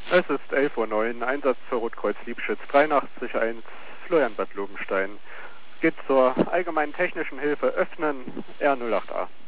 Es ist 11:09 Uhr, Einsatz für Rotkreuz Liebschütz 83-1, Florian Bad Lobenstein. Geht zur allgemeinen technischen Hilfe öffnen, R08A.